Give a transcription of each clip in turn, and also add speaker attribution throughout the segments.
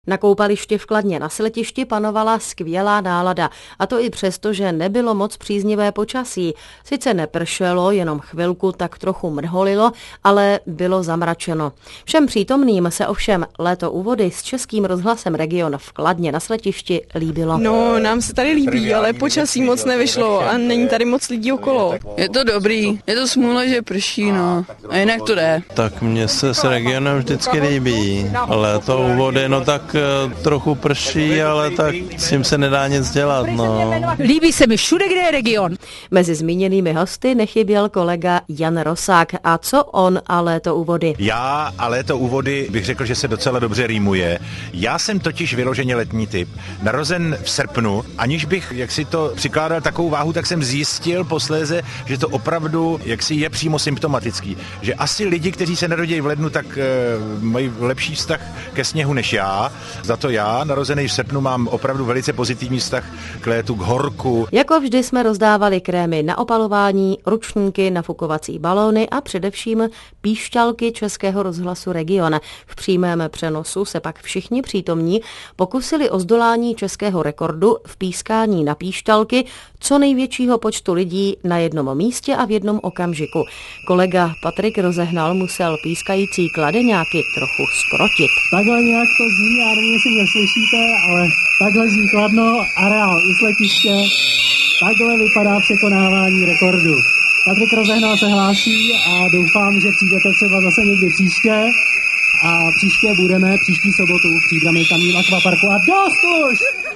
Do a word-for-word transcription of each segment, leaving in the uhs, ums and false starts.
Speaker 1: Na koupališti v Kladně na Sletišti panovala skvělá nálada, a to i přesto, že nebylo moc příznivé počasí. Sice nepršelo, jenom chvilku tak trochu mrholilo, ale bylo zamračeno. Všem přítomným se ovšem léto úvody s Českým rozhlasem Region v Kladně na Sletišti líbilo.
Speaker 2: No, nám se tady líbí, ale počasí moc nevyšlo a není tady moc lidí okolo.
Speaker 3: Je to dobrý, je to smůla, že prší, no, a jinak to jde.
Speaker 4: Tak mně se s Regionem vždycky líbí, léto úvody, no tak trochu prší, ale tak s tím se nedá nic dělat, no.
Speaker 5: Líbí se mi všude, kde je Region.
Speaker 1: Mezi zmíněnými hosty nechyběl kolega Jan Rosák. A co on a léto úvody?
Speaker 6: Já a léto úvody bych řekl, že se docela dobře rýmuje. Já jsem totiž vyloženě letní typ. Narozen v srpnu, aniž bych jaksi to přikládal takovou váhu, tak jsem zjistil posléze, že to opravdu jaksi je přímo symptomatický. Že asi lidi, kteří se narodí v lednu, tak e, mají lepší vztah ke sněhu než já. Za to já, narozený v srpnu, mám opravdu velice pozitivní vztah k létu, k horku.
Speaker 1: Jako vždy jsme rozdávali krémy na opalování, ručníky, nafukovací balóny a především píšťalky Českého rozhlasu Region. V přímém přenosu se pak všichni přítomní pokusili o zdolání českého rekordu v pískání na píšťalky co největšího počtu lidí na jednom místě a v jednom okamžiku. Kolega Patrik Rozehnal musel pískající kladeňáky trochu skrotit.
Speaker 7: Takhle nějak to zní, já nevím, jestli mě slyšíte, ale takhle zní Kladno, areál u Sletiště, takhle vypadá překonávání rekordu. Patrik Rozehnal se hlásí a doufám, že přijdete třeba zase někdy příště. A příště budeme, příští sobotu v Příbrami tamním akvaparku. A dost už!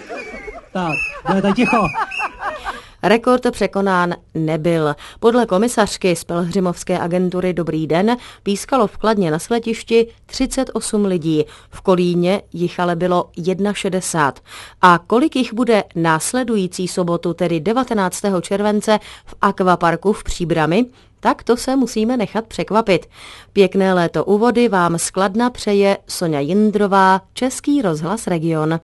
Speaker 7: Tak, budete ticho.
Speaker 1: Rekord překonán nebyl. Podle komisařky z pelhřimovské agentury Dobrý den pískalo v Kladně na Sletišti třicet osm lidí. V Kolíně jich ale bylo šedesát jedna. A kolik jich bude následující sobotu, tedy devatenáctého července v akvaparku v Příbrami, tak to se musíme nechat překvapit. Pěkné léto úvody vám z Kladna přeje Soňa Jindrová, Český rozhlas Region.